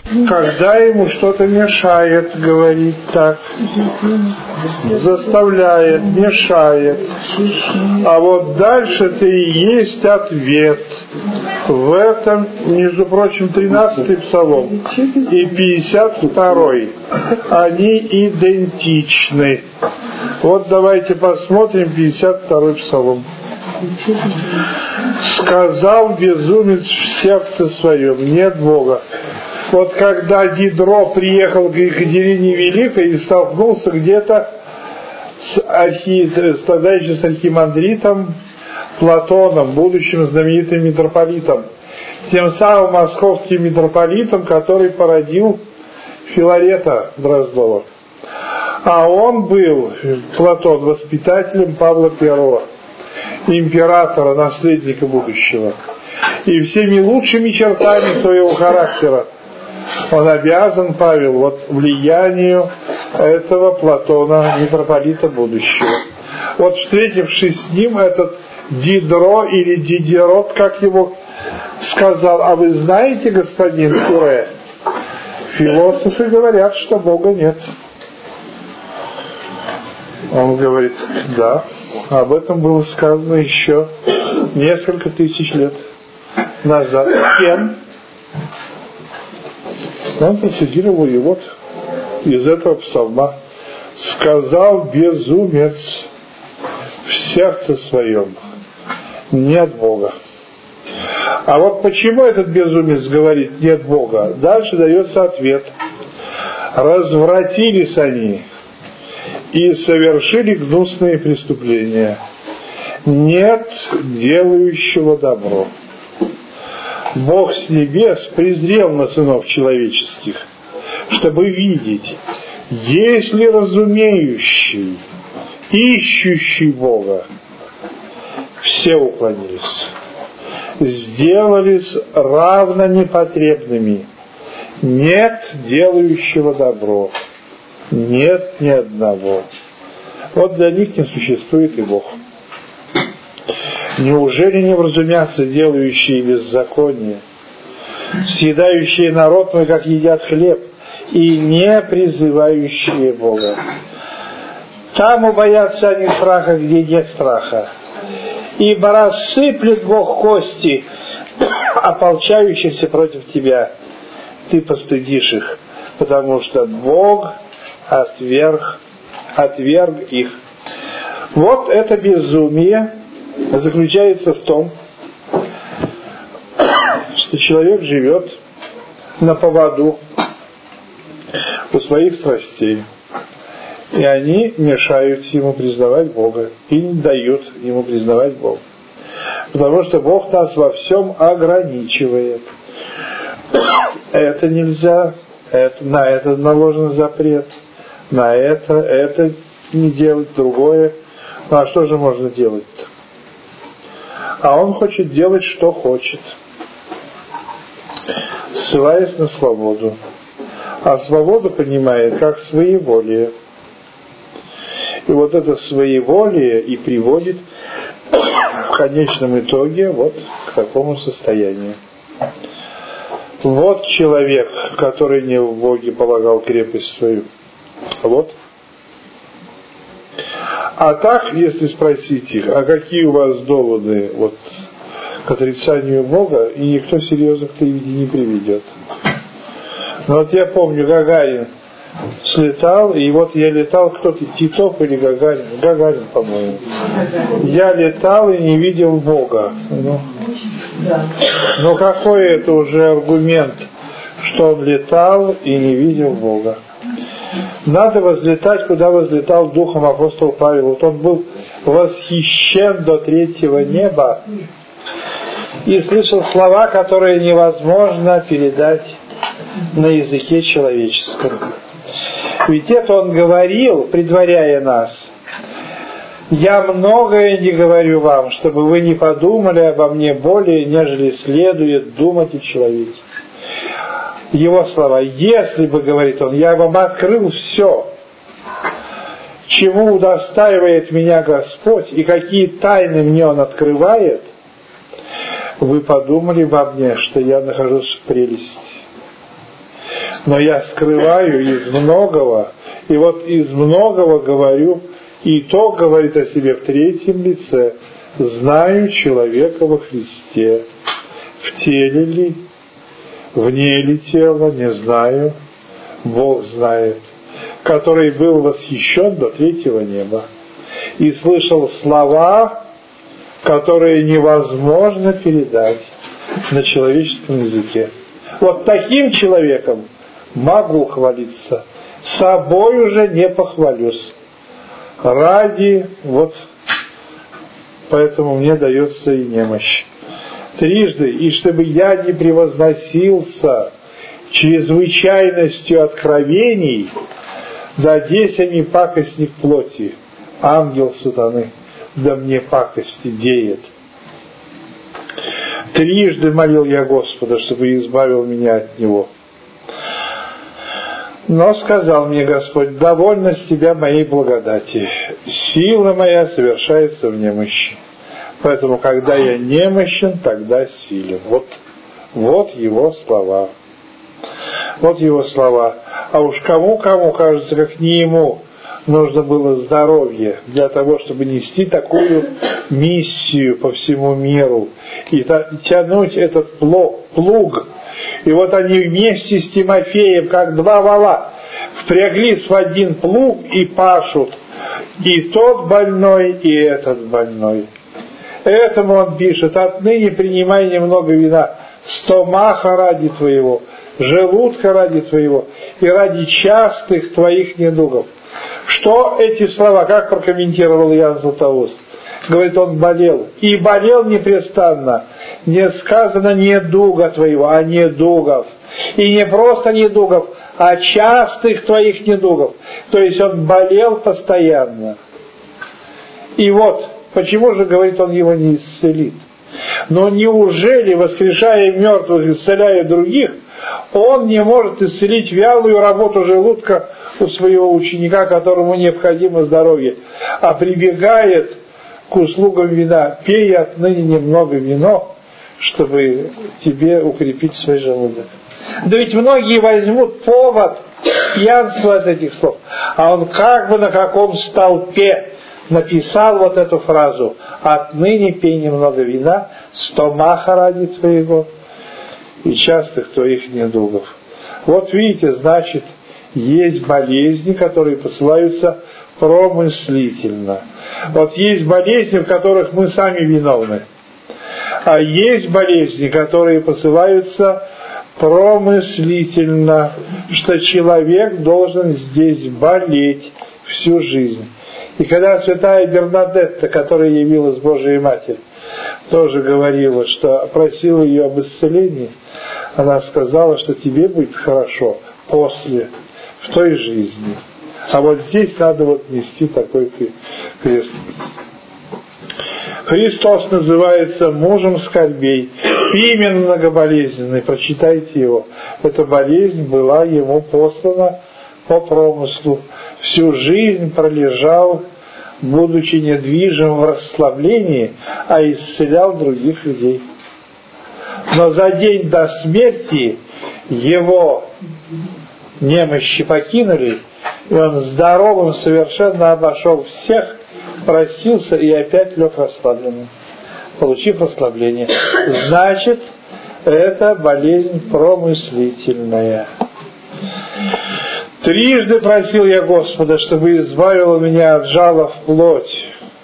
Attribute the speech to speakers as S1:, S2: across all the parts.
S1: Когда ему что-то мешает говорить так, заставляет, мешает. А вот дальше-то и есть ответ. В этом, между прочим, 13-й псалом и 52-й. Они идентичны. Вот давайте посмотрим 52-й псалом. «Сказал безумец в сердце своем, нет Бога». Вот когда Дидро приехал к Екатерине Великой и столкнулся где-то тогда еще с архимандритом Платоном, будущим знаменитым митрополитом, тем самым московским митрополитом, который породил Филарета Дроздова. А он был, Платон, воспитателем Павла I, императора, наследника будущего. И всеми лучшими чертами своего характера он обязан, Павел, вот влиянию этого Платона, митрополита будущего. Вот встретившись с ним, этот Дидро или Дидерот, как его сказал: а вы знаете, господин Кюре, философы говорят, что Бога нет. Он говорит: да, об этом было сказано еще несколько тысяч лет назад. Кем? Он процитировал и вот из этого псалма: «Сказал безумец в сердце своем, нет Бога». А вот почему этот безумец говорит «нет Бога»? Дальше дается ответ. «Развратились они и совершили гнусные преступления. Нет делающего добро. Бог с небес презрел на сынов человеческих, чтобы видеть, есть ли разумеющий, ищущий Бога. Все уклонились, сделались равно непотребными. Нет делающего добро, нет ни одного». Вот для них не существует и Бог. Неужели не вразумятся делающие беззаконие, съедающие народ мой, как едят хлеб, и не призывающие Бога? Там убоятся они страха, где нет страха. Ибо рассыплет Бог кости ополчающихся против тебя. Ты постыдишь их, потому что Бог отверг их. Вот это безумие заключается в том, что человек живет на поводу у своих страстей, и они мешают ему признавать Бога и не дают ему признавать Бога, потому что Бог нас во всем ограничивает. Это нельзя, на это наложен запрет, на это не делать, другое. Ну а что же можно делать-то? А он хочет делать, что хочет, ссылаясь на свободу. А свободу понимает как своеволие. И вот это своеволие и приводит в конечном итоге вот к такому состоянию. Вот человек, который не в Боге полагал крепость свою. Вот. А так, если спросить их, а какие у вас доводы вот к отрицанию Бога, и никто серьезных не приведет. Но вот я помню, Гагарин слетал, и вот я летал, кто-то, Титов или Гагарин? Гагарин, по-моему. Я летал и не видел Бога. Но какой это уже аргумент, что он летал и не видел Бога? Надо возлетать, куда возлетал духом апостол Павел. Вот он был восхищен до 3-го неба и слышал слова, которые невозможно передать на языке человеческом. Ведь это он говорил, предваряя нас: «Я многое не говорю вам, чтобы вы не подумали обо мне более, нежели следует думать о человеке». Его слова: «Если бы, — говорит он, — я вам открыл все, чему удостаивает меня Господь, и какие тайны мне Он открывает, вы подумали во мне, что я нахожусь в прелести». но я скрываю из многого, и вот из многого говорю, и то говорит о себе в третьем лице, знаю человека во Христе, в теле ли, вне ли тела, не знаю, Бог знает, который был восхищен до третьего неба и слышал слова, которые невозможно передать на человеческом языке. Вот таким человеком могу хвалиться, собой уже не похвалюсь. Ради, вот, поэтому мне дается и немощь. Трижды, и чтобы я не превозносился чрезвычайностью откровений, да десями пакостник плоти, ангел сатаны, да мне пакости деет. Трижды молил я Господа, чтобы избавил меня от него. Но сказал мне Господь: довольно с тебя моей благодати, сила моя совершается в немощи. Поэтому, когда я немощен, тогда силен. Вот его слова. Вот его слова. А уж кому кажется, как не ему, нужно было здоровье для того, чтобы нести такую миссию по всему миру и тянуть этот плуг. И вот они вместе с Тимофеем, как два вола, впряглись в один плуг и пашут. И тот больной, и этот больной. Этому он пишет: отныне принимай немного вина, стомаха ради твоего, желудка ради твоего и ради частых твоих недугов. Что эти слова, как прокомментировал Иоанн Златоуст? Говорит, он болел. И болел непрестанно. Не сказано недуга твоего, а недугов. И не просто недугов, а частых твоих недугов. То есть он болел постоянно. И вот, почему же, говорит, он его не исцелит? Но неужели, воскрешая мертвых, исцеляя других, он не может исцелить вялую работу желудка у своего ученика, которому необходимо здоровье, а прибегает к услугам вина: пей отныне немного вино, чтобы тебе укрепить свой желудок. Да ведь многие возьмут повод пьянства от этих слов, а он как бы на каком столпе написал вот эту фразу: отныне пей немного вина, стомаха ради твоего и частых твоих недугов. Вот видите, значит, есть болезни, которые посылаются промыслительно. Вот есть болезни, в которых мы сами виновны. А есть болезни, которые посылаются промыслительно, что человек должен здесь болеть всю жизнь. И когда святая Бернадетта, которая явилась Божией Матери, тоже говорила, что просила ее об исцелении, она сказала, что тебе будет хорошо после, в той жизни. А вот здесь надо вот нести такой крест. Христос называется мужем скорбей, имен многоболезненный, прочитайте его. Эта болезнь была ему послана по промыслу. Всю жизнь пролежал, будучи недвижим в расслаблении, а исцелял других людей. Но за день до смерти его немощи покинули, и он здоровым совершенно обошел всех, простился и опять лег расслабленным, получив расслабление. Значит, это болезнь промыслительная. Трижды просил я Господа, чтобы избавил меня от жала в плоть,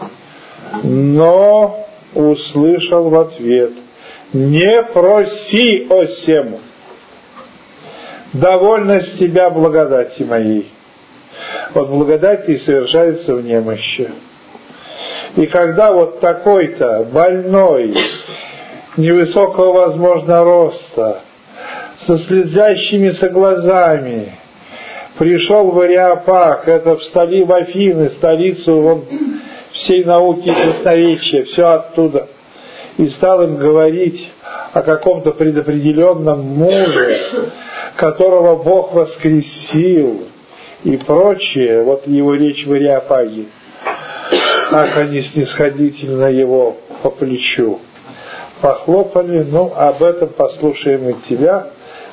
S1: но услышал в ответ: не проси о сем, довольно с тебя благодати моей. Вот благодать и совершается в немощи. И когда вот такой-то больной, невысокого, возможно, роста, со слезящимися глазами, пришел в Ареопаг, это в Афины, столицу всей науки и красноречия, все оттуда, и стал им говорить о каком-то предопределенном муже, которого Бог воскресил, и прочее, вот его речь в Ареопаге, как они снисходительно его по плечу похлопали. Ну, об этом послушаем и тебя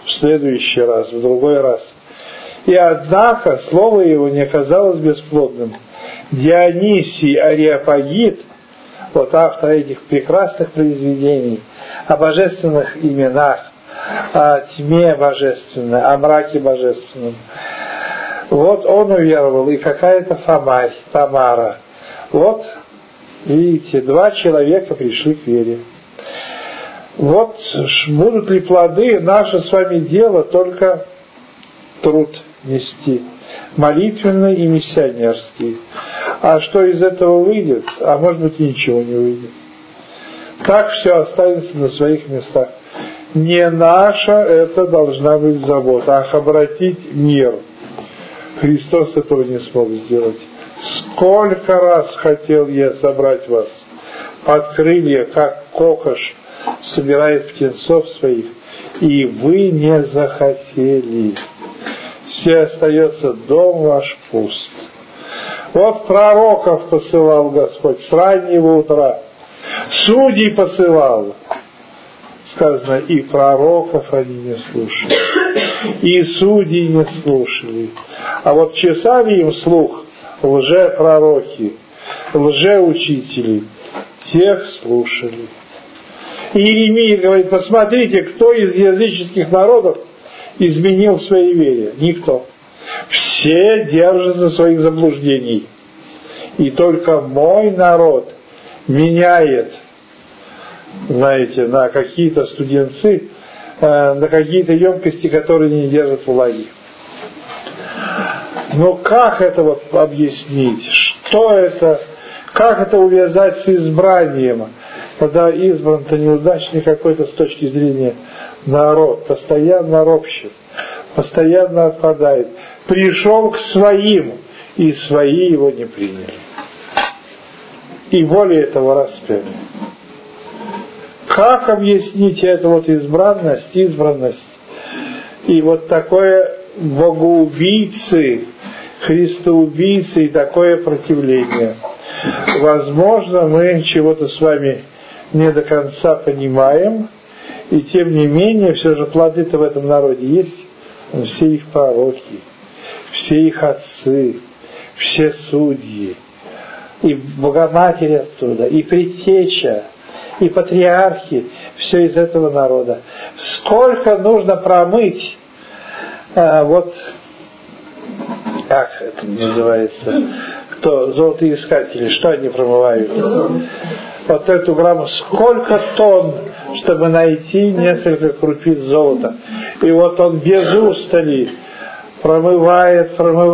S1: в следующий раз, в другой раз. И однако слово его не оказалось бесплодным. Дионисий Ареопагит, вот автор этих прекрасных произведений о божественных именах, о тьме божественной, о мраке божественном, вот он уверовал, и какая-то Тамара. Вот, видите, 2 человека пришли к вере. Вот будут ли плоды, наше с вами дело только труд нести, молитвенный и миссионерский. А что из этого выйдет? А может быть и ничего не выйдет. Так все останется на своих местах. Не наша это должна быть забота, а обратить мир. Христос этого не смог сделать. Сколько раз хотел я собрать вас под крылья, как кокош собирает птенцов своих, и вы не захотели. Все остается дом ваш пуст. Вот пророков посылал Господь с раннего утра, судей посылал. Сказано, и пророков они не слушали, и судей не слушали. А вот чесали им слух лжепророки, лжеучители, тех слушали. И Иеремия говорит, посмотрите, кто из языческих народов изменил в своей вере? Никто. Все держатся своих заблуждений. И только мой народ меняет, знаете, на какие-то студенцы, на какие-то емкости, которые не держат влаги. Но как это вот объяснить? Что это? Как это увязать с избранием? Когда избран-то неудачный какой-то с точки зрения народ, постоянно ропщет, постоянно отпадает. Пришел к своим, и свои его не приняли. И более того распяли. Как объяснить эту вот избранность и вот такое богоубийцы, христоубийцы и такое противление? Возможно, мы чего-то с вами не до конца понимаем, и тем не менее, все же плоды-то в этом народе есть. Все их пророки, все их отцы, все судьи, и Богоматери оттуда, и предтеча, и патриархи, все из этого народа. Сколько нужно промыть, вот, как это называется, кто, золотоискатели, что они промывают? Вот эту грамму, сколько тонн, чтобы найти несколько крупиц золота. И вот он без устали промывает,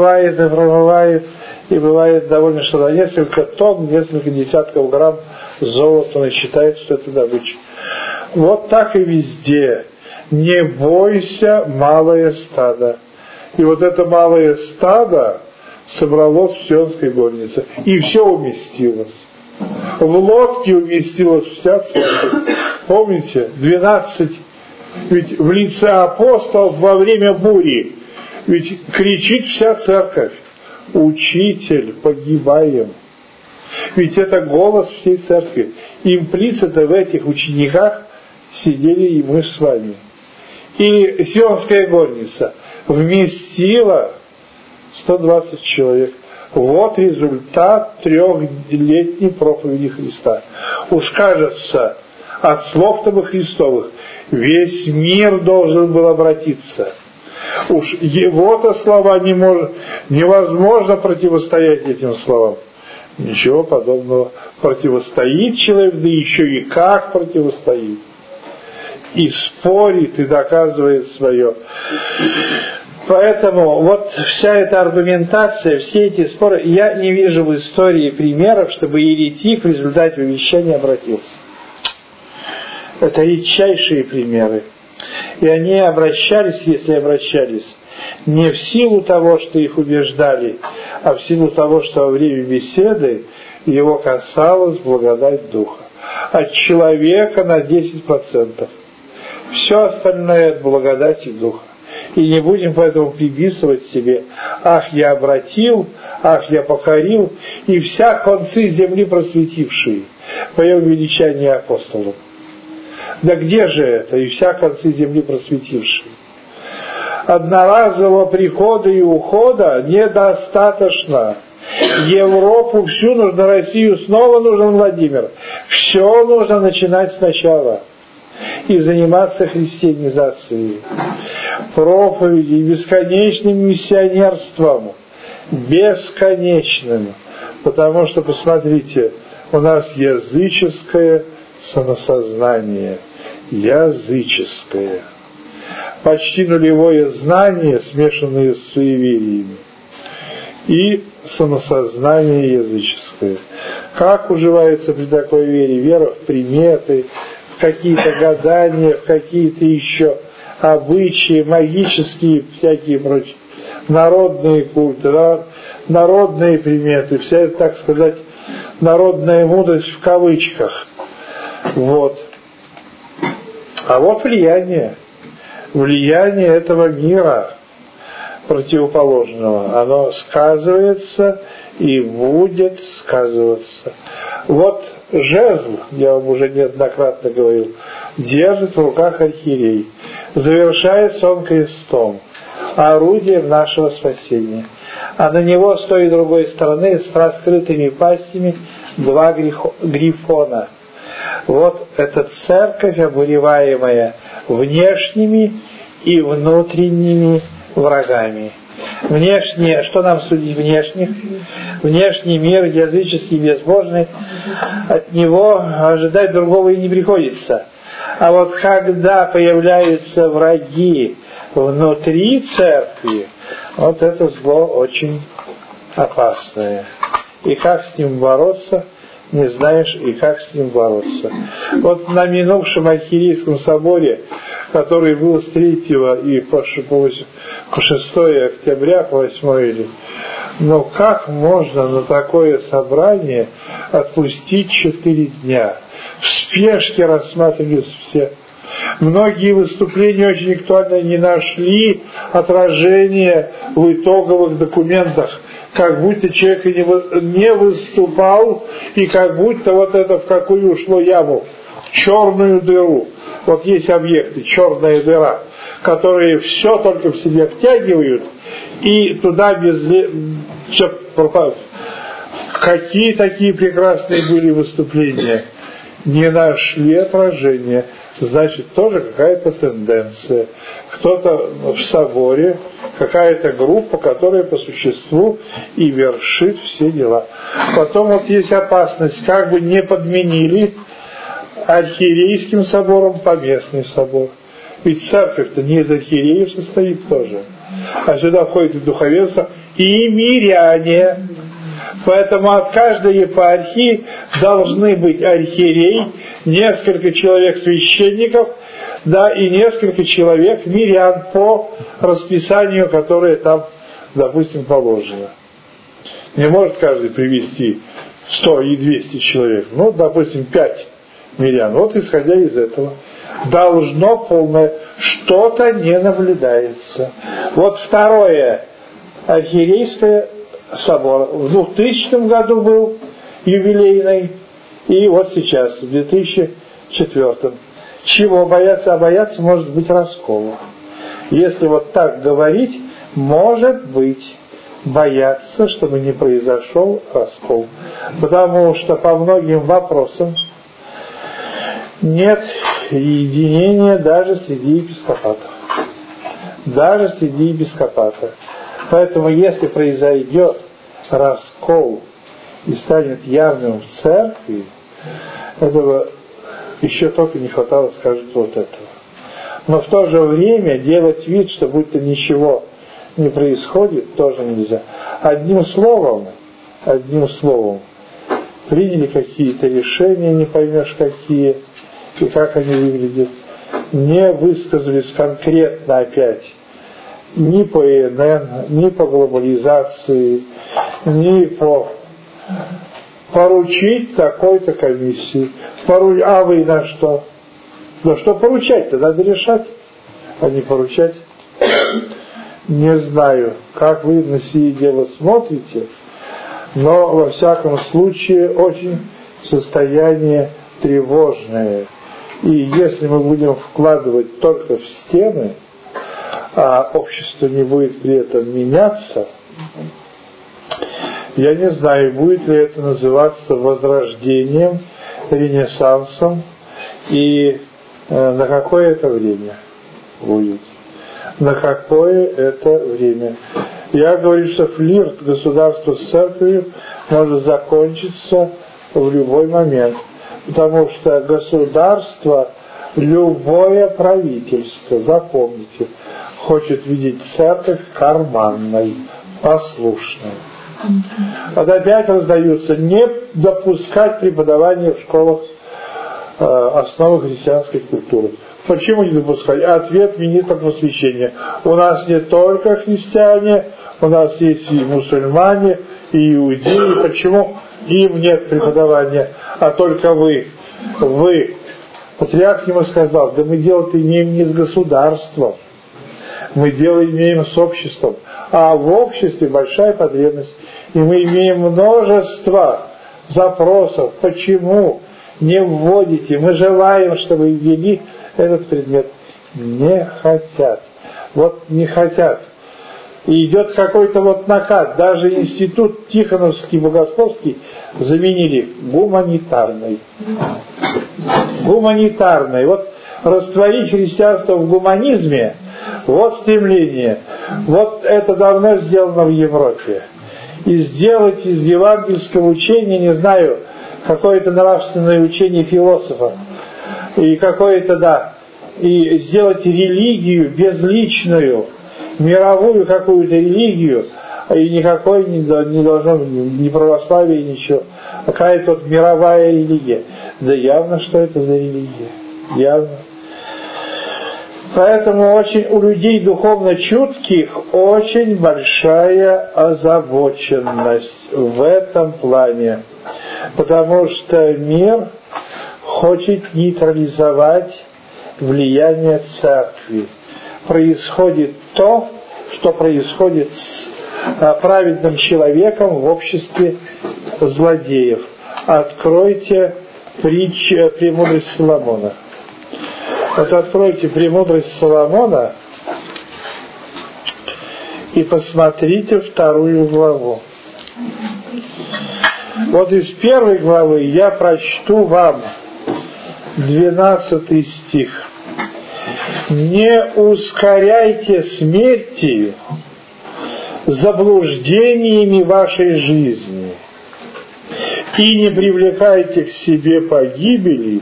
S1: и бывает довольно, что на несколько тонн, несколько десятков грамм золота он считает, что это добыча. Вот так и везде. Не бойся, малое стадо. И вот это малое стадо собралось в Сионской горнице. И все уместилось. В лодке уместилась вся церковь. Помните? 12. Ведь в лице апостолов во время бури. Ведь кричит вся церковь. Учитель, погибаем. Ведь это голос всей церкви. Имплицитно в этих учениках сидели и мы с вами. И Сионская горница вместила 120 человек. Вот результат 3-летней проповеди Христа. Уж кажется, от слов-то бы Христовых весь мир должен был обратиться. Уж его-то слова невозможно противостоять этим словам. Ничего подобного. Противостоит человек, да еще и как противостоит. И спорит, и доказывает свое. Поэтому вот вся эта аргументация, все эти споры, я не вижу в истории примеров, чтобы еретик в результате увещания обратился. Это редчайшие примеры. И они обращались, если обращались, не в силу того, что их убеждали, а в силу того, что во время беседы его касалась благодать Духа. От человека на 10%. Все остальное от благодати Духа. И не будем поэтому приписывать себе: ах, я обратил, ах, я покорил, и вся концы земли просветившие, поем величание апостолов. Да где же это, и вся концы земли просветившие? Одноразового прихода и ухода недостаточно. Европу всю нужно, Россию снова нужен Владимир. Все нужно начинать сначала. И заниматься христианизацией, проповедью, бесконечным миссионерством. Бесконечным. Потому что, посмотрите, у нас языческое самосознание. Языческое. Почти нулевое знание, смешанное с суевериями. И самосознание языческое. Как уживается при такой вере? Вера в приметы, в какие-то гадания, в какие-то еще обычаи, магические, всякие прочие, народные культы, народные приметы, вся эта, так сказать, народная мудрость в кавычках. Вот. А вот влияние этого мира противоположного, оно сказывается и будет сказываться. Вот жезл, я вам уже неоднократно говорил, держит в руках архиерей. Завершается он крестом, орудием нашего спасения. А на него с той и другой стороны с раскрытыми пастями два грифона. Вот эта церковь, обуреваемая внешними и внутренними врагами. Внешне, что нам судить внешних? Внешний мир, языческий, безбожный, от него ожидать другого и не приходится. А вот когда появляются враги внутри церкви, вот это зло очень опасное. И как с ним бороться, не знаешь, и как с ним бороться. Вот на минувшем архиерейском соборе, который был с 3 и по 6 октября, по 8 но как можно на такое собрание отпустить 4 дня? В спешке рассматривались все. Многие выступления очень актуально не нашли отражения в итоговых документах. Как будто человек не выступал, и как будто вот это в какую ушло яму, в черную дыру. Вот есть объекты, черная дыра, которые все только в себе втягивают, и туда все пропадает. Какие такие прекрасные были выступления? Не нашли отражения. Значит, тоже какая-то тенденция. Кто-то в соборе, какая-то группа, которая по существу и вершит все дела. Потом вот есть опасность, как бы не подменили архиерейским собором поместный собор. Ведь церковь-то не из архиереев состоит тоже. А сюда входит и духовенство, и миряне. Поэтому от каждой епархии должны быть архиерей, несколько человек священников, да, и несколько человек мирян по расписанию, которое там, допустим, положено. Не может каждый привести 100 и 200 человек. Ну, допустим, 5 мирян. Вот исходя из этого. Должно полное, что-то не наблюдается. Вот второе, архиерейское собор. В 2000 году был юбилейный, и вот сейчас, в 2004. Чего бояться? А бояться может быть раскола. Если вот так говорить, может быть, бояться, чтобы не произошел раскол. Потому что по многим вопросам нет единения даже среди епископатов. Даже среди епископатов. Поэтому если произойдет раскол и станет явным в церкви, этого еще только не хватало, скажут, вот этого. Но в то же время делать вид, что будто ничего не происходит, тоже нельзя. Одним словом, приняли какие-то решения, не поймешь какие, и как они выглядят, не высказались конкретно опять ни по ИНН, ни по глобализации, ни по поручить такой-то комиссии. А вы на что? Ну что поручать-то? Надо решать, а не поручать. Не знаю, как вы на сие дело смотрите, но во всяком случае очень состояние тревожное. И если мы будем вкладывать только в стены, а общество не будет при этом меняться, я не знаю, будет ли это называться возрождением, ренессансом, и на какое это время будет. На какое это время. Я говорю, что флирт государства с церковью может закончиться в любой момент. Потому что государство, любое правительство, запомните, хочет видеть церковь карманной, послушной. Вот опять раздаются: не допускать преподавания в школах основы христианской культуры. Почему не допускать? Ответ министра просвещения: у нас не только христиане, у нас есть и мусульмане, и иудеи. Почему им нет преподавания, а только вы? Патриарх ему сказал: да мы дело-то имеем не с государством, мы дело имеем с обществом. А в обществе большая потребность. И мы имеем множество запросов. Почему не вводите? Мы желаем, чтобы ввели этот предмет. Не хотят. Вот не хотят. И идет какой-то вот накат. Даже институт Тихоновский богословский заменили гуманитарный. Гуманитарный. Вот растворить христианство в гуманизме, вот стремление. Вот это давно сделано в Европе. И сделать из евангельского учения, не знаю, какое-то нравственное учение философа, и какое-то, и сделать религию безличную, мировую какую-то религию, и никакой не должно быть ни православия, ничего, а какая-то вот мировая религия. Да явно, что это за религия. Явно. Поэтому очень у людей духовно чутких очень большая озабоченность в этом плане. Потому что мир хочет нейтрализовать влияние церкви. Происходит то, что происходит с праведным человеком в обществе злодеев. Откройте «Премудрость Соломона». Вот откройте «Премудрость Соломона» и посмотрите 2 главу. Вот из 1 главы я прочту вам 12 стих. «Не ускоряйте смерти заблуждениями вашей жизни и не привлекайте к себе погибели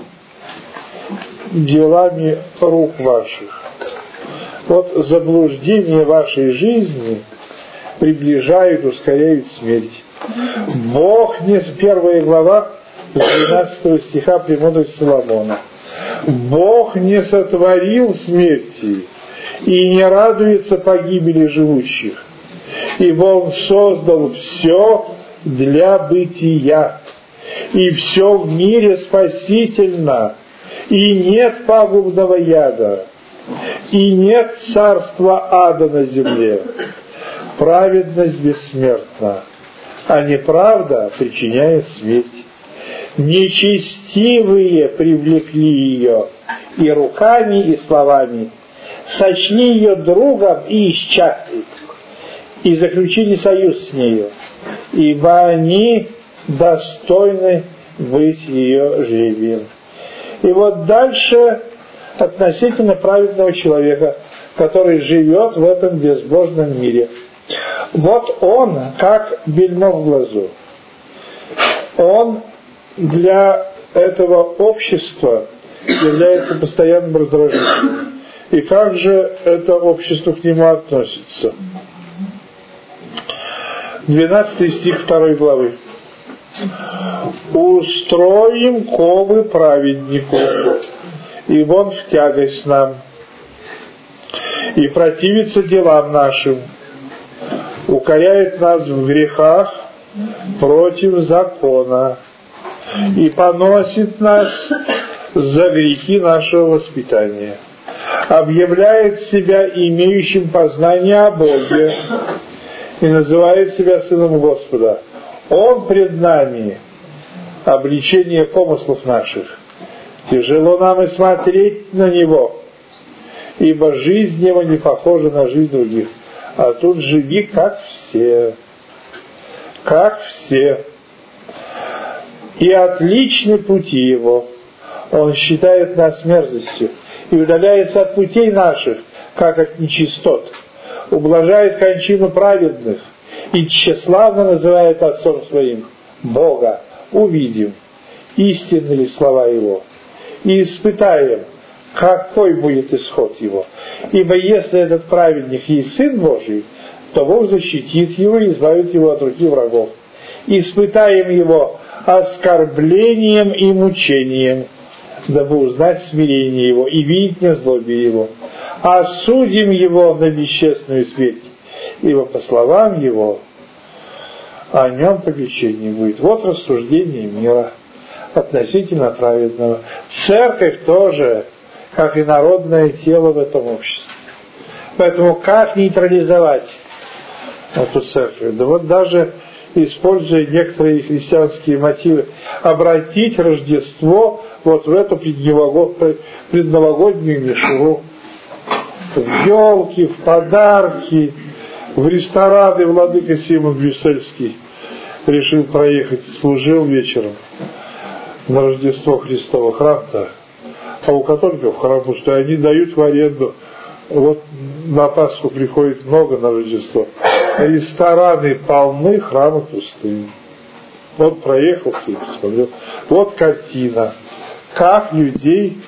S1: делами рук ваших». Вот заблуждения вашей жизни приближают, ускоряют смерть. Бог не с 1 глава, с 12 стиха «Премудрость Соломона». Бог не сотворил смерти и не радуется погибели живущих, ибо Он создал все для бытия, и все в мире спасительно, и нет пагубного яда, и нет царства ада на земле. Праведность бессмертна, а неправда причиняет смерть. Нечестивые привлекли ее и руками, и словами, сочли ее другом и исчадкой, и заключили союз с нею, ибо они достойны быть ее жребием. И вот дальше относительно праведного человека, который живет в этом безбожном мире. Вот он, как бельмо в глазу. Он для этого общества является постоянным раздражителем. И как же это общество к нему относится? 12 стих 2 главы. «Устроим ковы праведнику, ибо он в тягость нам, и противится делам нашим, укоряет нас в грехах против закона, и поносит нас за грехи нашего воспитания, объявляет себя имеющим познание о Боге и называет себя сыном Господа. Он пред нами обличение помыслов наших. Тяжело нам и смотреть на него, ибо жизнь его не похожа на жизнь других. А тут живи как все. Как все. И отличны пути его. Он считает нас мерзостью и удаляется от путей наших, как от нечистот. Ублажает кончину праведных и тщеславно называет отцом своим Бога. Увидим, истинны ли слова его, и испытаем, какой будет исход его. Ибо если этот праведник есть Сын Божий, то Бог защитит его и избавит его от руки врагов. Испытаем его оскорблением и мучением, дабы узнать смирение его и видеть незлобие его. Осудим его на бесчестную смерть, ибо по словам его о нем попечение будет. Вот рассуждение мира относительно праведного. Церковь тоже, как и народное тело в этом обществе. Поэтому как нейтрализовать эту церковь? Да вот даже используя некоторые христианские мотивы, обратить Рождество вот в эту предновогоднюю мишуру. В елки, в подарки, в рестораны. Владыка Симон Брюссельский решил проехать, служил вечером на Рождество Христово, храм-то, а у католиков храм пустой, они дают в аренду. Вот на Пасху приходит много на Рождество. Рестораны полны, храмы пустые. Вот проехался и посмотрел. Вот картина. Как людей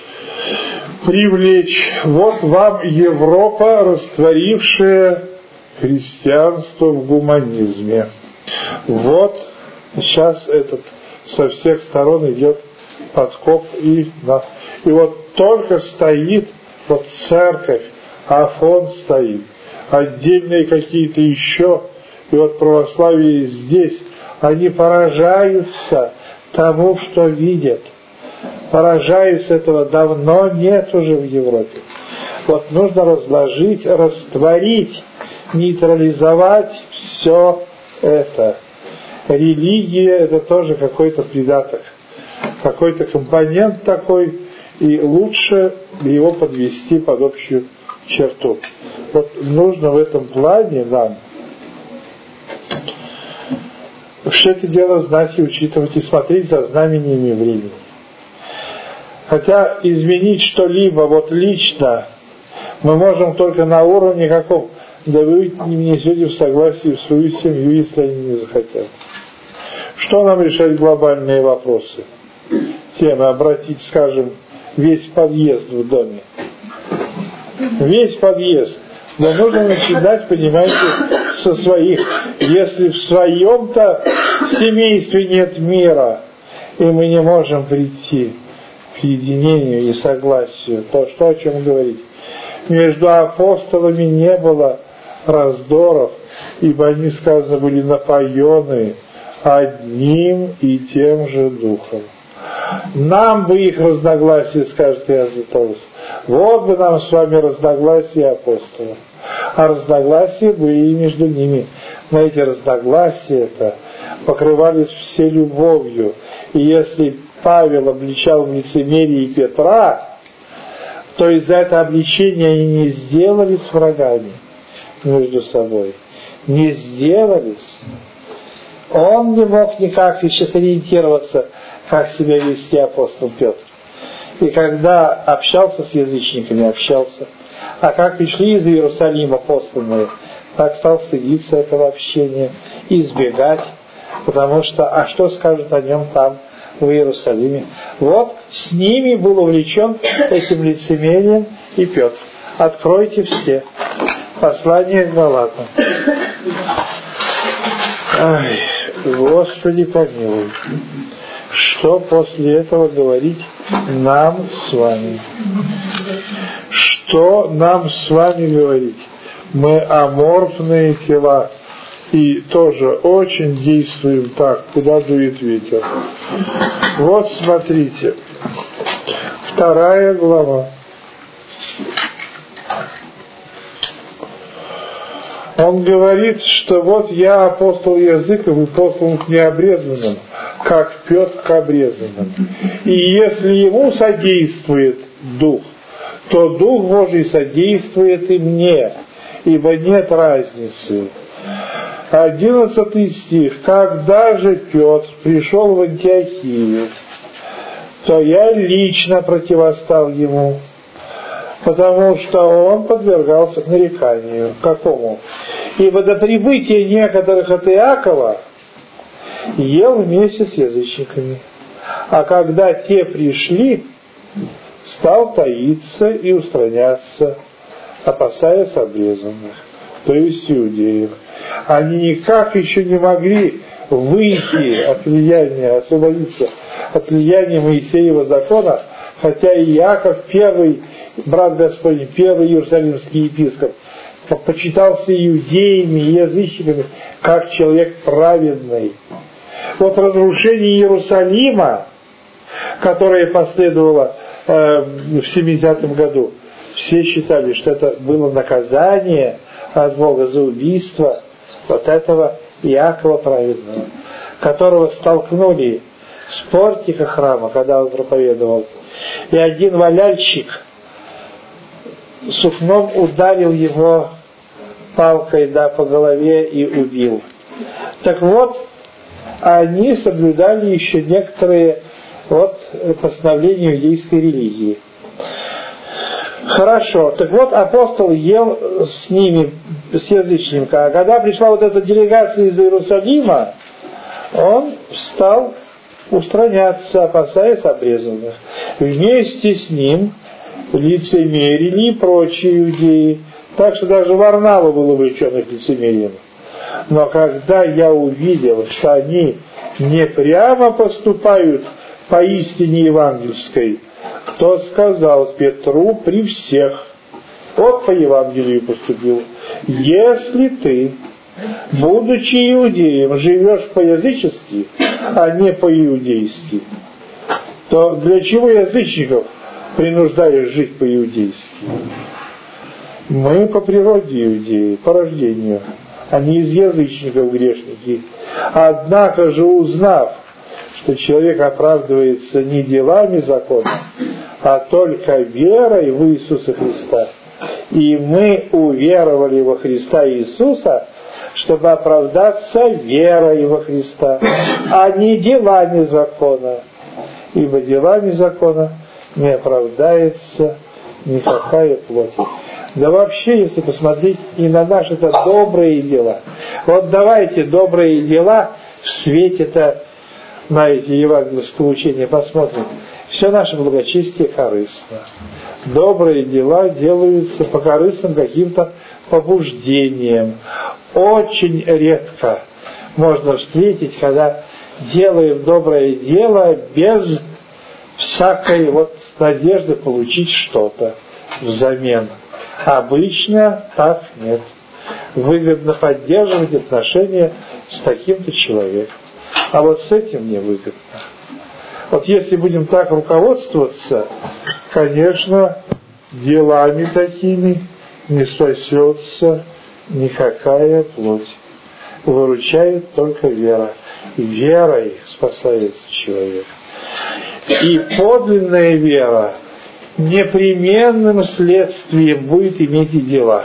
S1: привлечь. Вот вам Европа, растворившая христианство в гуманизме. Вот сейчас этот со всех сторон идет подкоп и вот только стоит вот церковь, Афон стоит, отдельные какие-то еще, и вот православие здесь, они поражаются тому, что видят. Поражаются, этого давно нет уже в Европе. Вот нужно разложить, растворить, нейтрализовать все это. Религия — это тоже какой-то придаток, какой-то компонент такой, и лучше его подвести под общую черту. Вот нужно в этом плане нам все это дело знать и учитывать, и смотреть за знамениями времени. Хотя изменить что-либо вот лично мы можем только на уровне каком? Да вы не внесете в согласие в свою семью, если они не захотят. Что нам решать глобальные вопросы? Темы обратить, скажем, весь подъезд в доме. Весь подъезд. Но нужно начинать, понимаете, со своих. Если в своем-то семействе нет мира, и мы не можем прийти к единению и согласию, то что о чем говорить? Между апостолами не было раздоров, ибо они, сказано, были напоены одним и тем же духом. Нам бы их разногласия, скажет Иоанн Павлович. Вот бы нам с вами разногласия апостолов. А разногласия были и между ними. Но эти разногласия-то покрывались все любовью. И если Павел обличал в лицемерии Петра, то из-за этого обличения они не сделались врагами между собой. Не сделались. Он не мог никак еще сориентироваться, как себя вести апостол Петр. И когда общался с язычниками, общался. А как пришли из Иерусалима посланные, так стал стыдиться этого общения, избегать, потому что, а что скажут о нем там, в Иерусалиме? Вот с ними был увлечен этим лицемерием и Петр. Откройте все. Послание к Галатам. Ай, Господи помилуй. Что после этого говорить нам с вами? Что нам с вами говорить? Мы аморфные тела и тоже очень действуем так, куда дует ветер. Вот смотрите, 2 глава. Он говорит, что вот я апостол языков и послан к необрезанным, как Петр к обрезанным. И если ему содействует Дух, то Дух Божий содействует и мне, ибо нет разницы. 11 стих. Когда же Петр пришел в Антиохию, то я лично противостал ему, потому что он подвергался нареканию. Какому? Ибо до прибытия некоторых от Иакова ел вместе с язычниками. А когда те пришли, стал таиться и устраняться, опасаясь обрезанных, то есть иудеев. Они никак еще не могли выйти от влияния, освободиться от влияния Моисеева закона, хотя и Иаков, первый брат Господень, первый иерусалимский епископ, почитался иудеями и язычниками как человек праведный. Вот разрушение Иерусалима, которое последовало в 70 году, все считали, что это было наказание от Бога за убийство вот этого Иакова праведного, которого столкнули с портика храма, когда он проповедовал, и один валяльщик сукном ударил его палкой по голове и убил. Так вот, они соблюдали еще некоторые постановления иудейской религии. Хорошо, так вот апостол ел с ними, с язычниками, а когда пришла вот эта делегация из Иерусалима, он стал устраняться, опасаясь обрезанных. Вместе с ним лицемерили и прочие иудеи, так что даже Варнава был увлечен их лицемерием. Но когда я увидел, что они не прямо поступают по истине евангельской, то сказал Петру при всех, вот по Евангелию поступил: если ты, будучи иудеем, живешь по-язычески, а не по-иудейски, то для чего язычников принуждаешь жить по-иудейски? Мы по природе иудеи, по рождению, а не из язычников грешники. Однако же, узнав, что человек оправдывается не делами закона, а только верой в Иисуса Христа, и мы уверовали во Христа Иисуса, чтобы оправдаться верой во Христа, а не делами закона, ибо делами закона не оправдается никакая плоть. Да вообще, если посмотреть и на наши-то добрые дела, вот давайте добрые дела в свете-то на эти евангельские учения посмотрим. Все наше благочестие корыстно. Добрые дела делаются по корыстным каким-то побуждениям. Очень редко можно встретить, когда делаем доброе дело без всякой надежды получить что-то взамен. Обычно так нет. Выгодно поддерживать отношения с таким-то человеком. А вот с этим невыгодно. Вот если будем так руководствоваться, конечно, делами такими не спасется никакая плоть. Выручает только вера. И верой спасается человек. И подлинная вера непременным следствием будет иметь и дела.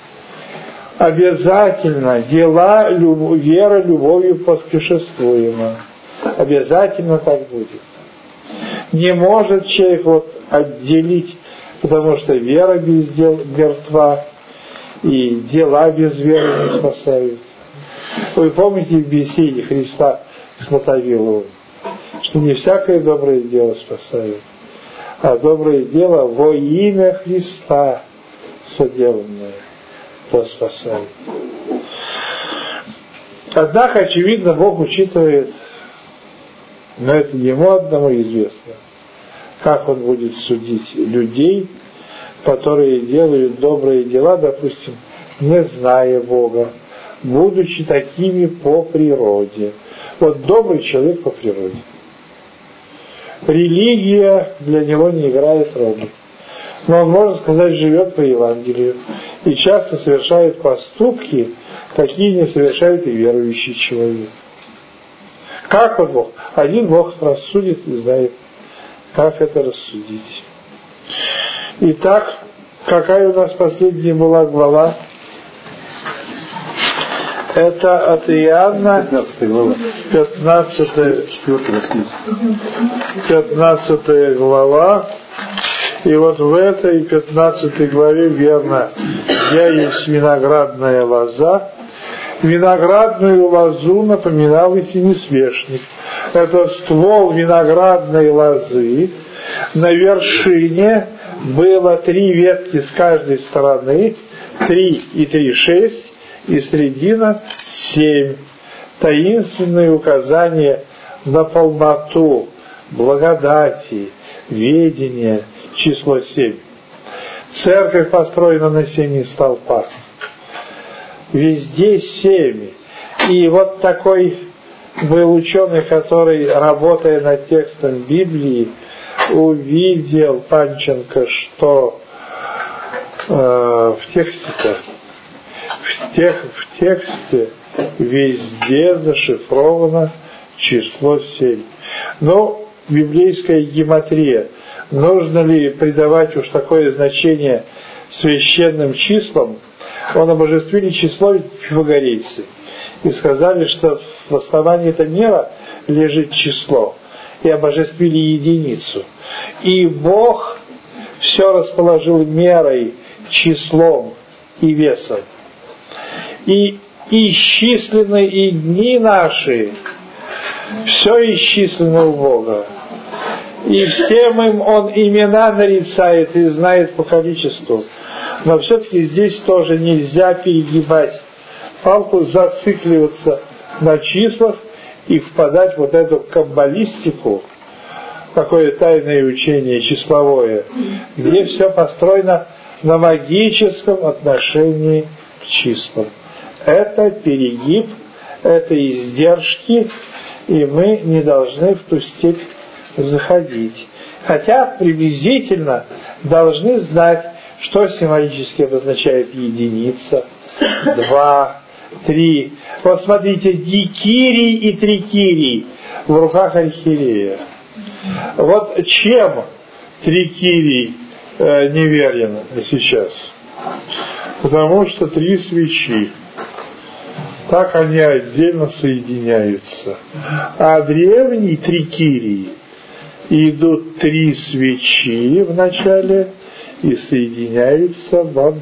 S1: Обязательно дела, вера любовью поспешествуема. Обязательно так будет. Не может человек отделить, потому что вера без дел мертва, и дела без веры не спасают. Вы помните в беседе Христа с Мотовиловым, что не всякое доброе дело спасает, а доброе дело во имя Христа соделанное, то спасает. Однако, очевидно, Бог учитывает, но это ему одному известно, как он будет судить людей, которые делают добрые дела, допустим, не зная Бога, будучи такими по природе. Вот добрый человек по природе. Религия для него не играет роли. Но он, можно сказать, живет по Евангелию и часто совершает поступки, какие не совершает и верующий человек. Как он Бог? Один Бог рассудит и знает, как это рассудить. Итак, какая у нас последняя была глава? Это от Иоанна,
S2: 15 глава.
S1: 15 глава. И вот в этой 15 главе верно: «Я есть виноградная лоза». Виноградную лозу напоминал и семисвешник. Это ствол виноградной лозы. На вершине было 3 ветки с каждой стороны, 3 и 3 – 6, и средина 7. Таинственное указание на полноту благодати, ведения, число 7. Церковь построена на 7 столпах. Везде 7. И вот такой был ученый, который, работая над текстом Библии, увидел, Панченко, что в тексте везде зашифровано число 7. Но библейская гематрия. Нужно ли придавать уж такое значение священным числам? Он обожествили число пифагорейцы и сказали, что в основании этой меры лежит число, и обожествили единицу. И Бог все расположил мерой, числом и весом. И исчислены и дни наши, все исчислено у Бога. И всем им Он имена нарицает и знает по количеству. Но все-таки здесь тоже нельзя перегибать палку, зацикливаться на числах и впадать в вот эту каббалистику, такое тайное учение числовое, где все построено на магическом отношении к числам. Это перегиб, это издержки, и мы не должны в ту степь заходить. Хотя приблизительно должны знать, что символически обозначает единица, 2, 3. Вот смотрите, дикирий и трикирий в руках архиерея. Вот чем трикирий неверен сейчас? Потому что 3 свечи. Так они отдельно соединяются. А древний трикирий идут 3 свечи в начале и соединяются в одно.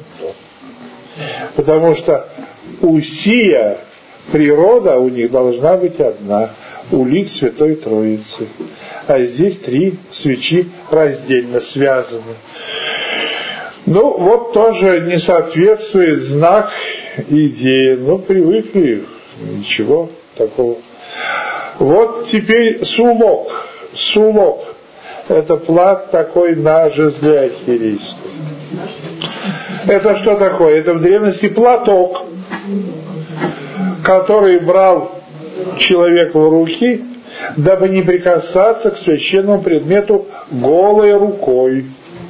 S1: Потому что усия, природа у них должна быть одна, у лик Святой Троицы. А здесь 3 свечи раздельно связаны. Ну, вот тоже не соответствует знак идеи. Ну, привыкли, ничего такого. Вот теперь сулок. Сулок – это плат такой на жезле архиерейском. Это что такое? Это в древности платок, который брал человек в руки, дабы не прикасаться к священному предмету голой рукой.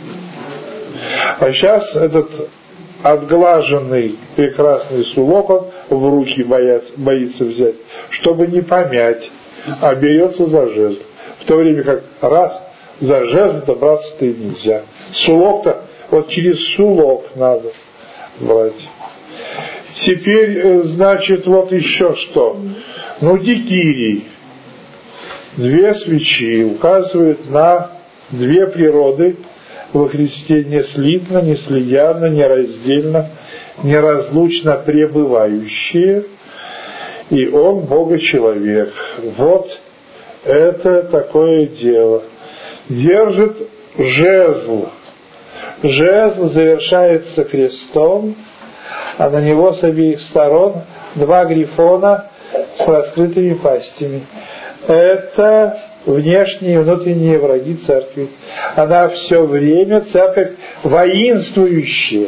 S1: А сейчас этот отглаженный прекрасный сулок он в руки боится взять, чтобы не помять, а берется за жезл. В то время как раз за жезл добраться-то и нельзя. Сулок-то вот через сулок надо брать. Теперь, значит, вот еще что. Ну, дикирий. 2 свечи указывают на 2 природы во Христе неслитно, неслиянно, нераздельно, неразлучно пребывающие. И Он Бога-человек. Вот это такое дело. Держит жезл. Жезл завершается крестом, а на него с обеих сторон 2 грифона с раскрытыми пастями. Это внешние и внутренние враги церкви. Она все время церковь воинствующая.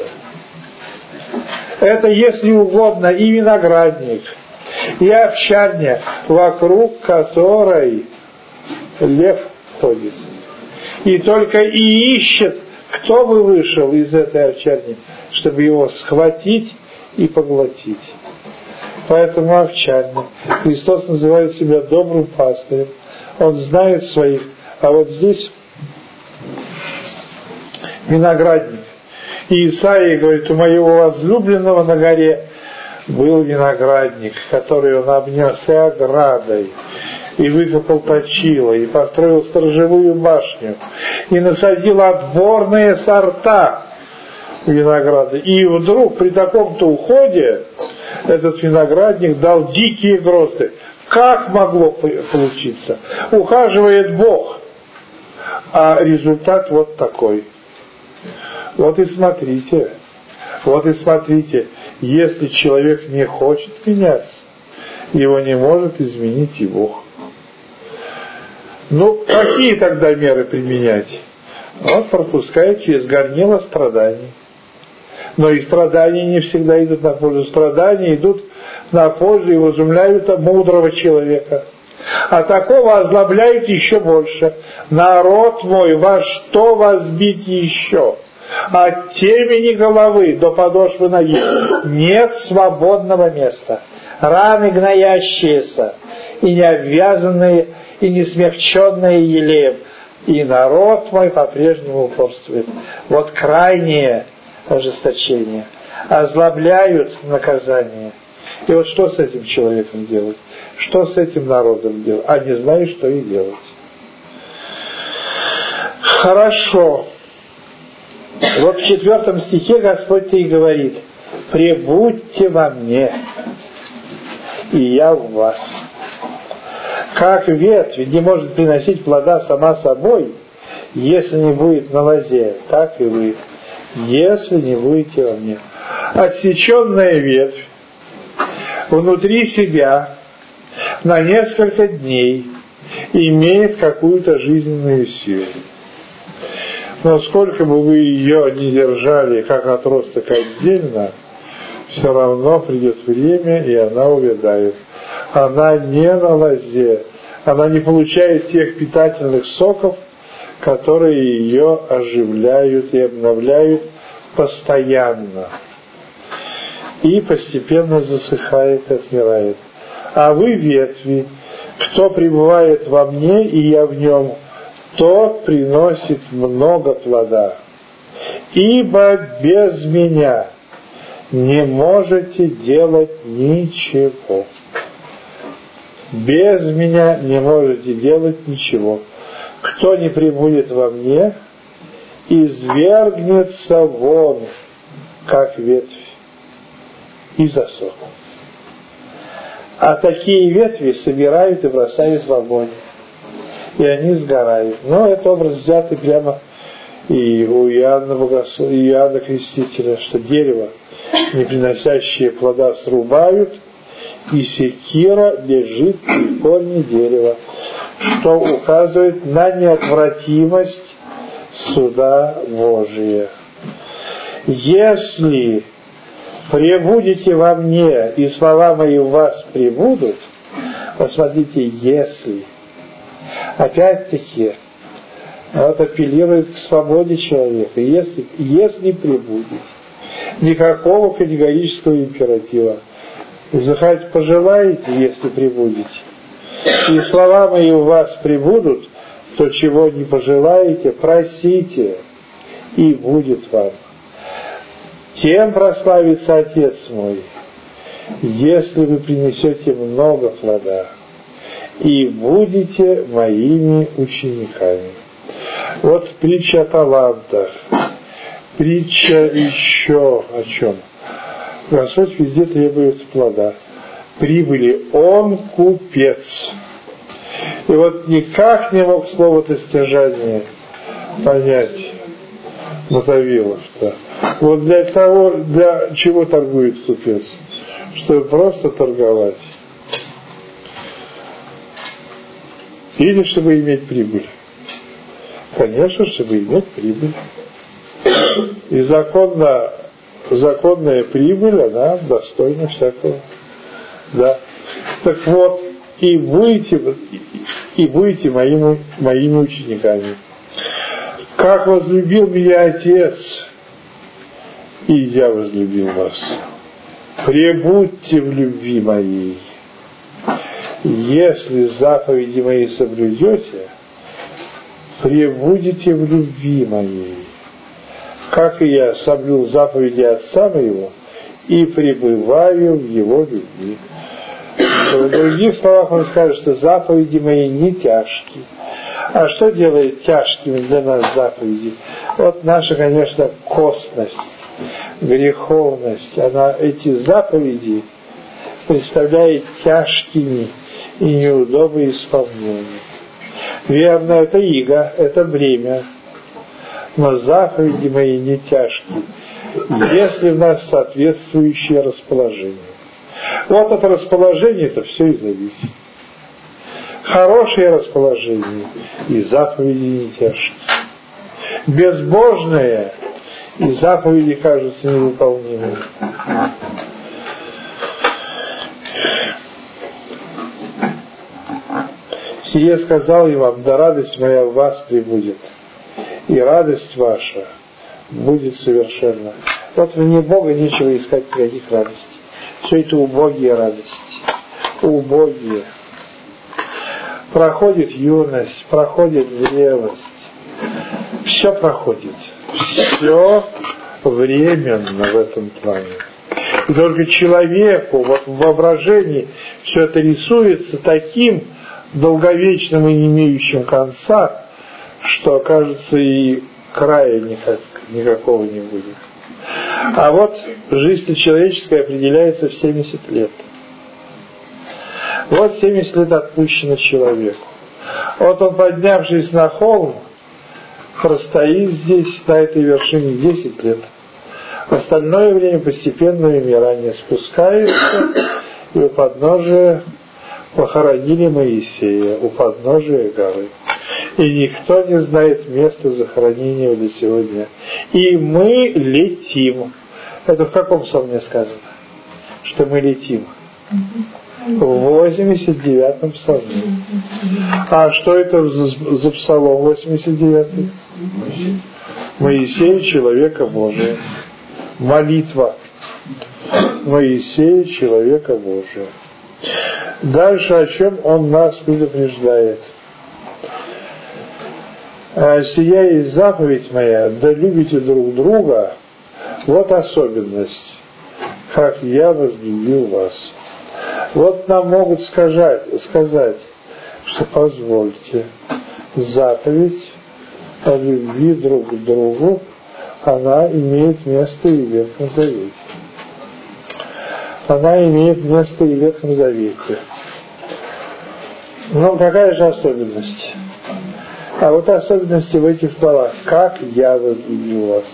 S1: Это, если угодно, и виноградник, и овчарня, вокруг которой лев ходит. И только и ищет, кто бы вышел из этой овчарни, чтобы его схватить и поглотить. Поэтому овчарня. Христос называет себя добрым пастырем. Он знает своих. А вот здесь виноградник. И Исаия говорит, у моего возлюбленного на горе был виноградник, который он обнес и оградой, и выкопал точило, и построил сторожевую башню, и насадил отборные сорта винограда. И вдруг при таком-то уходе этот виноградник дал дикие грозды. Как могло получиться? Ухаживает Бог, а результат вот такой. Вот и смотрите, если человек не хочет меняться, его не может изменить и Бог. Ну, какие тогда меры применять? Вот пропускает через горнило страданий. Но и страдания не всегда идут на пользу. Страдания идут на пользу и возумляют мудрого человека. А такого озлобляют еще больше. Народ мой, во что вас бить еще? От темени головы до подошвы ноги нет свободного места. Раны гноящиеся, и не обвязанные, и не смягченные елеем. И народ мой по-прежнему упорствует. Вот крайнее ожесточение. Озлобляют наказание. И вот что с этим человеком делать? Что с этим народом делать? А не знаю, что и делать. Хорошо. Вот в 4 стихе Господь-то и говорит: «Пребудьте во мне, и я в вас». Как ветвь не может приносить плода сама собой, если не будет на лозе, так и вы, если не будете во мне. Отсеченная ветвь внутри себя на несколько дней имеет какую-то жизненную силу. Но сколько бы вы ее не держали как отросток отдельно, все равно придет время, и она увядает. Она не на лозе, она не получает тех питательных соков, которые ее оживляют и обновляют постоянно. И постепенно засыхает и отмирает. А вы, ветви, кто пребывает во мне, и я в нем, тот приносит много плода. Ибо без меня не можете делать ничего. Без меня не можете делать ничего. Кто не пребудет во мне, извергнется вон, как ветвь, и засохнет. А такие ветви собирают и бросают в огонь, и они сгорают. Но это образ взятый прямо и у Иоанна Крестителя, что дерево, не приносящее плода, срубают, и секира лежит в корне дерева, что указывает на неотвратимость суда Божия. Если пребудете во мне, и слова мои в вас пребудут, посмотрите, если. Опять-таки, это апеллирует к свободе человека. Если пребудете. Никакого категорического императива. Захотите, пожелаете, если пребудете. И слова мои у вас пребудут, то чего не пожелаете, просите, и будет вам. Тем прославится Отец мой, если вы принесете много плода и будете моими учениками. Вот притча о талантах. Притча еще о чем? Господь везде требует плода, прибыли. Он купец. И вот никак не мог слово-то стяжание понять Мотовилов-то. Вот для чего торгует купец? Чтобы просто торговать. Или чтобы иметь прибыль? Конечно, чтобы иметь прибыль. И законная прибыль, она достойна всякого. Да. Так вот, и будете моими учениками. Как возлюбил меня Отец, и я возлюбил вас. Пребудьте в любви моей. Если заповеди мои соблюдете, пребудете в любви моей. как и я соблюл заповеди Отца моего и пребываю в Его любви. В других словах он скажет, что заповеди мои не тяжкие. А что делает тяжкими для нас заповеди? Вот наша, конечно, косность, греховность. Эти заповеди представляет тяжкими и неудобно исполненными. Верно, это иго, это бремя. Но заповеди мои не тяжкие, если в нас соответствующее расположение. Вот от расположения это все и зависит. Хорошее расположение и заповеди не тяжкие. Безбожное и заповеди кажутся невыполнимыми. Сие сказал я вам, да радость моя в вас пребудет, и радость ваша будет совершенна. Вот вне Бога нечего искать никаких радостей. Все это убогие радости. Убогие. Проходит юность, проходит зрелость. Все проходит. Все временно в этом плане. И только человеку вот в воображении все это рисуется таким долговечным и не имеющим конца, что, кажется, и края никакого не будет. А вот жизнь человеческая определяется в 70 лет. Вот 70 лет отпущено человеку. Вот он, поднявшись на холм, простоит здесь, на этой вершине 10 лет. В остальное время постепенно вымирание спускается, и у подножия похоронили Моисея, у подножия горы. И никто не знает места захоронения до сегодня. И мы летим. Это в каком псалме сказано? Что мы летим. В 89-м псалме. А что это за псалом 89-й? Моисей, человека Божия. Молитва Моисея, человека Божия. Дальше о чем он нас предупреждает. Сия есть заповедь моя, да любите друг друга, вот особенность, как я возлюбил вас. Вот нам могут сказать, что позвольте, заповедь о любви друг к другу, она имеет место и в Ветхом Завете. Она имеет место и в Ветхом Завете. Но какая же особенность? А вот особенности в этих словах. Как я возлюбил вас.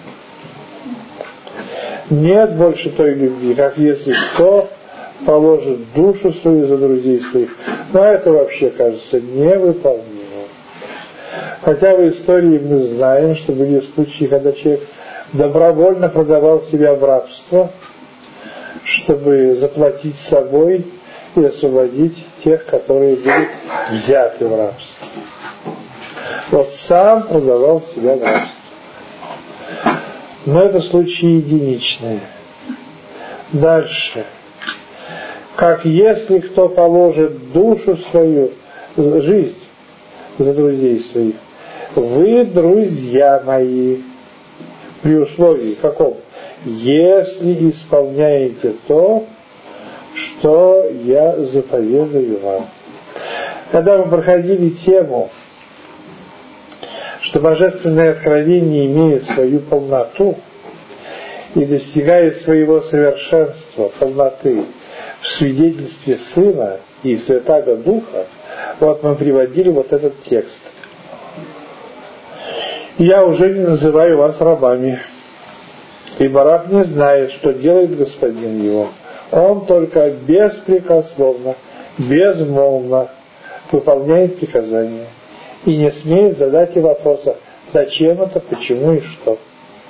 S1: Нет больше той любви, как если кто положит душу свою за друзей своих. Но это вообще кажется невыполнимым. Хотя в истории мы знаем, что были случаи, когда человек добровольно продавал себя в рабство, чтобы заплатить собой и освободить тех, которые были взяты в рабство. Вот сам продавал себя в рабство. Но это случаи единичные. Дальше. Как если кто положит душу свою, жизнь за друзей своих, вы, друзья мои, при условии каком? Если исполняете то, что я заповедую вам. Когда мы проходили тему, что божественное откровение имеет свою полноту и достигает своего совершенства, полноты в свидетельстве Сына и Святаго Духа, вот мы приводили вот этот текст. «Я уже не называю вас рабами, ибо раб не знает, что делает господин его. Он только беспрекословно, безмолвно выполняет приказания и не смеет задать ей вопроса, зачем это, почему и что.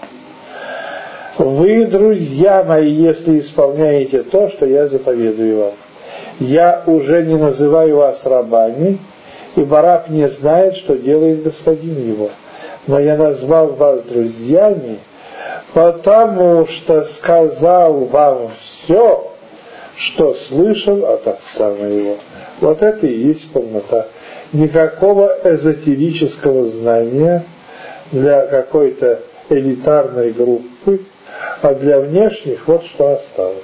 S1: Вы, друзья мои, если исполняете то, что я заповедую вам. Я уже не называю вас рабами, ибо раб не знает, что делает господин его. Но я назвал вас друзьями, потому что сказал вам все, что слышал от Отца моего». Вот это и есть полнота. Никакого эзотерического знания для какой-то элитарной группы, а для внешних вот что осталось.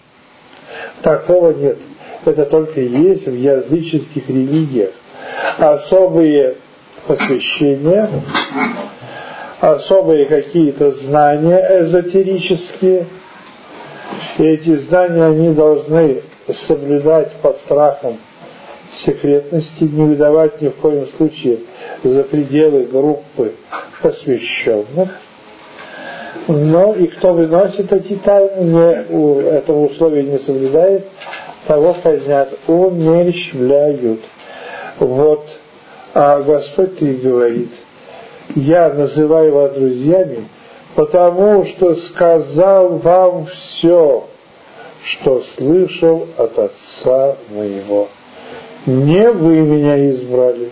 S1: Такого нет. Это только есть в языческих религиях. Особые посвящения, особые какие-то знания эзотерические. И эти знания они должны соблюдать под страхом секретности, не выдавать ни в коем случае за пределы группы посвященных. Но и кто выносит эти тайны, этого условия не соблюдает, того казнят, умерщвляют. Вот. А Господь и говорит: я называю вас друзьями, потому что сказал вам все, что слышал от Отца моего. Не вы меня избрали,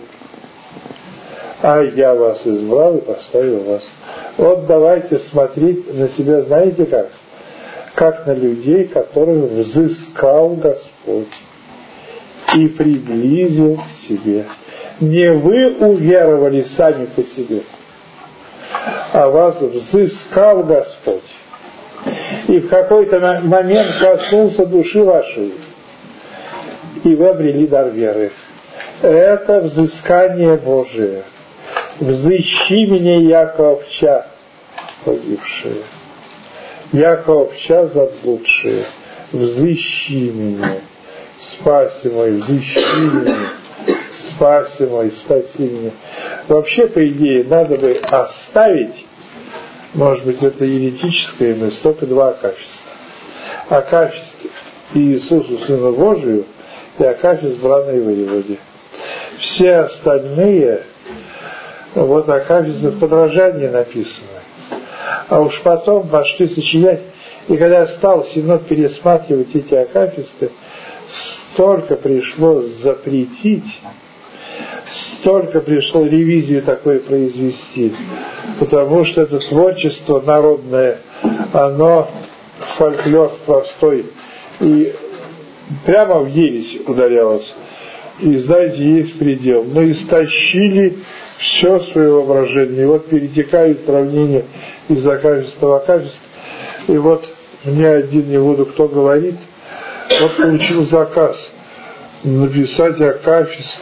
S1: а я вас избрал и поставил вас. Вот давайте смотреть на себя, знаете как? Как на людей, которых взыскал Господь и приблизил к себе. Не вы уверовали сами по себе, а вас взыскал Господь. И в какой-то момент коснулся души вашей, и вы обрели дар веры. Это взыскание Божие. Взыщи меня, яко овча погибшие, яко овча заблудшие. Взыщи меня, спаси мой, взыщи меня, спаси мой, спаси меня. Вообще, по идее, надо бы оставить, может быть, это еретическая мысль, только два акафиста. Акафист Иисусу Сыну Божию и акафист бранной воеводе. Все остальные, вот акафисты в подражании написаны. А уж потом пошли сочинять, и когда стал Синод пересматривать эти акафисты, столько пришлось запретить, столько пришло ревизию такое произвести, потому что это творчество народное, оно фольклор простой, и прямо в ересь ударялось. И знаете, есть предел. Мы истощили все свое воображение. И вот перетекают сравнения из акафиста в акафист. И вот мне один, не буду кто говорит, вот получил заказ написать акафист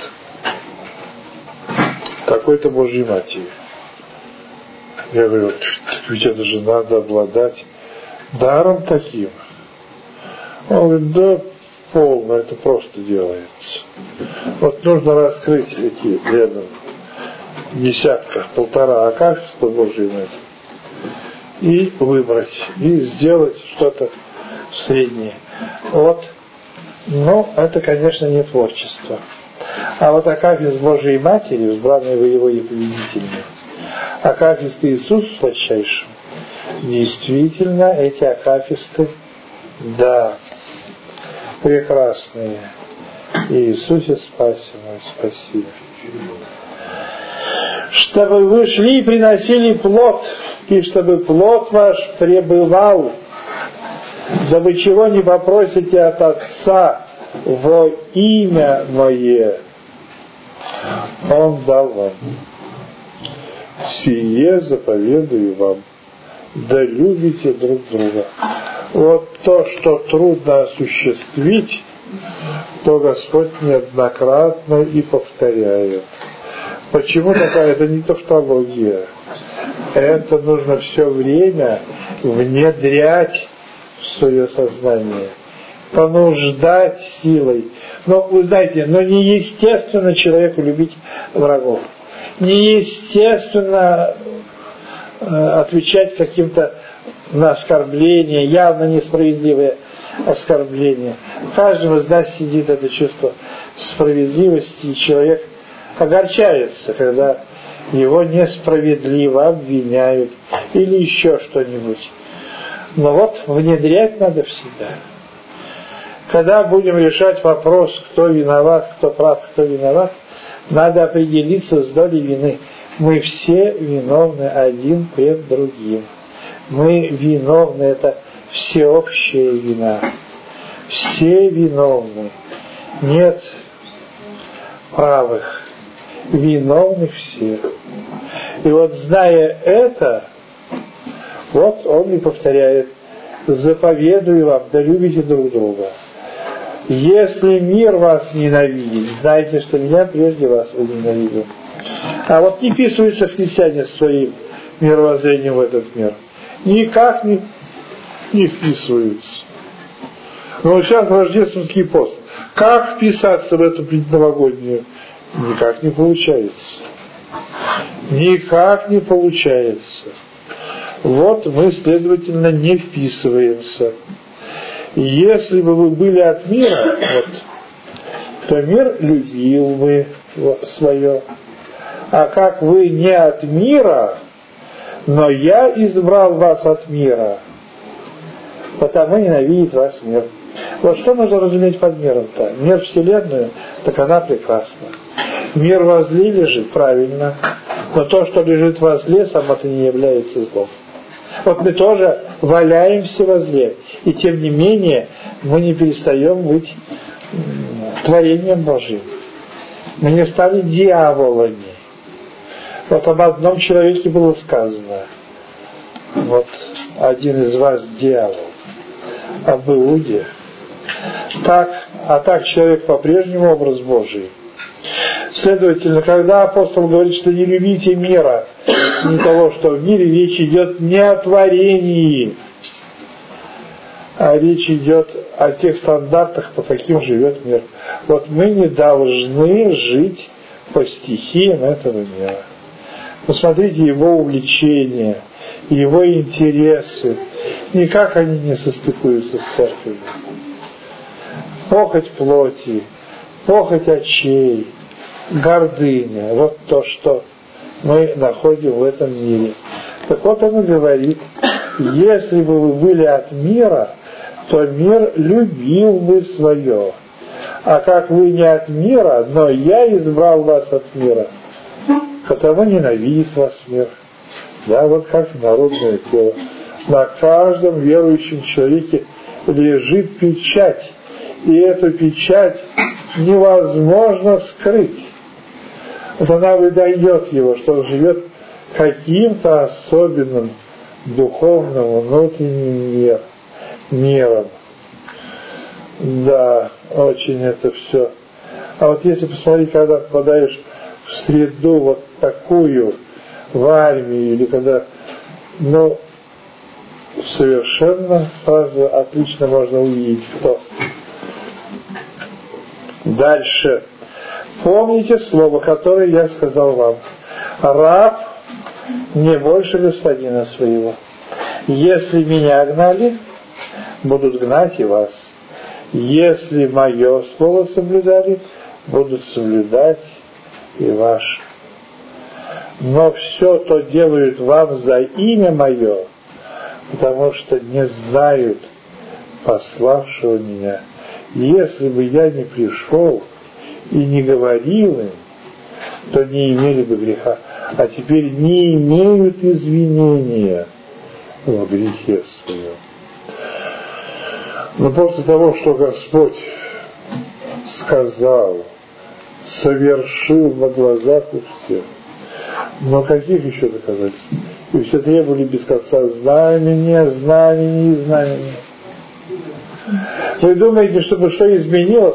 S1: такой-то Божьей Матери. Я говорю, ведь это же надо обладать даром таким. Он говорит, да полно, это просто делается. Вот нужно раскрыть эти рядом десятка, полтора акафиста Божьей Матери и выбрать, и сделать что-то среднее. Вот. Но это, конечно, не творчество. А вот акафист Божией Матери, избранной воевой и победительной, акафист Иисусу сладчайшим, действительно эти акафисты, да, прекрасные. Иисусе спаси мой, спаси. Чтобы вы шли и приносили плод, и чтобы плод ваш пребывал, да вы чего не попросите от Отца во имя Мое, Он дал вам. Сие заповедую вам, да любите друг друга. Вот то, что трудно осуществить, то Господь неоднократно и повторяет. Почему такая? Это не тавтология. Это нужно все время внедрять в свое сознание, понуждать силой. Но вы знаете, неестественно человеку любить врагов. Неестественно отвечать каким-то на оскорбления, явно несправедливые оскорбления. В каждом из нас сидит это чувство справедливости, и человек огорчается, когда его несправедливо обвиняют или еще что-нибудь. Но вот внедрять надо в себя. Когда будем решать вопрос, кто виноват, кто прав, кто виноват, надо определиться с долей вины. Мы все виновны один пред другим. Мы виновны, это всеобщая вина. Все виновны. Нет правых. Виновны все. И вот зная это, Вот он и повторяет: заповедую вам, да любите друг друга. Если мир вас ненавидит, знайте, что меня прежде вас возненавидел. А вот не вписываются христиане своим мировоззрением в этот мир. Никак не вписываются. Но сейчас рождественский пост. Как вписаться в эту предновогоднюю? Никак не получается. Никак не получается. Вот мы, следовательно, не вписываемся. Если бы вы были от мира, то мир любил бы свое. А как вы не от мира, но я избрал вас от мира, потому ненавидит вас мир. Вот что нужно разуметь под миром-то? Мир Вселенную, так она прекрасна. Мир возле лежит, правильно. Но то, что лежит возле, само это не является злом. Вот мы тоже валяемся возле, и тем не менее мы не перестаем быть творением Божьим. Мы не стали дьяволами. Вот об одном человеке было сказано: вот один из вас дьявол, об Иуде. Так человек по-прежнему образ Божий. Следовательно, когда апостол говорит, что не любите мира, не того, что в мире, речь идет не о творении, а речь идет о тех стандартах, по каким живет мир. Вот мы не должны жить по стихиям этого мира. Посмотрите его увлечения, его интересы. Никак они не состыкуются с церковью. Похоть плоти, похоть очей, гордыня. Вот то, что мы находим в этом мире. Так вот он и говорит: если бы вы были от мира, то мир любил бы свое. А как вы не от мира, но я избрал вас от мира, потому ненавидит вас мир. Да, вот как народное тело. На каждом верующем человеке лежит печать. И эту печать невозможно скрыть. Вот она выдает его, что он живет каким-то особенным духовным внутренним миром. Да, очень это все. А вот если посмотреть, когда попадаешь в среду вот такую, в армию, или когда, совершенно сразу отлично можно увидеть, кто. Дальше. Помните слово, которое я сказал вам: раб не больше господина своего. Если меня гнали, будут гнать и вас. Если мое слово соблюдали, будут соблюдать и ваше. Но все то делают вам за имя мое, потому что не знают пославшего меня. Если бы я не пришел и не говорил им, то не имели бы греха. А теперь не имеют извинения во грехе своем. Но после того, что Господь сказал, совершил на глазах у всех, но каких еще доказательств? И все требовали без конца знамения. Вы думаете, чтобы что изменилось?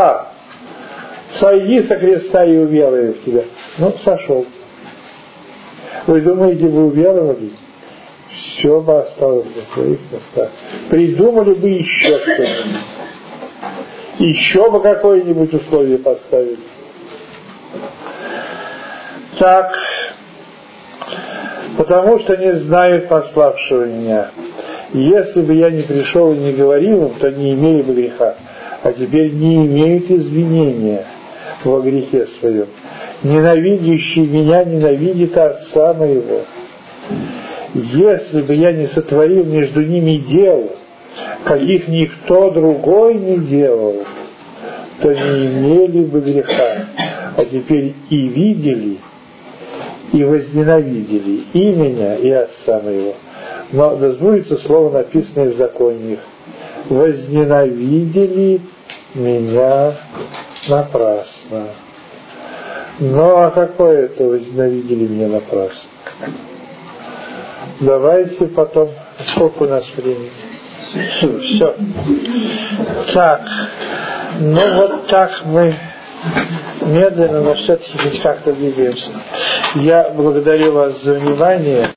S1: Сойди со креста и уверуй в тебя. Сошел. Вы думаете, вы уверовали? Все бы осталось на своих местах. Придумали бы еще что-нибудь. Еще бы какое-нибудь условие поставили. Так, потому что не знают пославшего меня. Если бы я не пришел и не говорил им, то не имели бы греха. А теперь не имеют извинения во грехе своем. Ненавидящий меня ненавидит Отца моего. Если бы я не сотворил между ними дел, каких никто другой не делал, то не имели бы греха. А теперь и видели, и возненавидели и меня, и Отца моего. Но да сбудется слово, написанное в законе их: возненавидели меня напрасно. А какое это возненавидели меня напрасно? Давайте потом. Сколько у нас времени? Все. Так. Ну вот так мы медленно, но все-таки хоть как-то двигаемся. Я благодарю вас за внимание.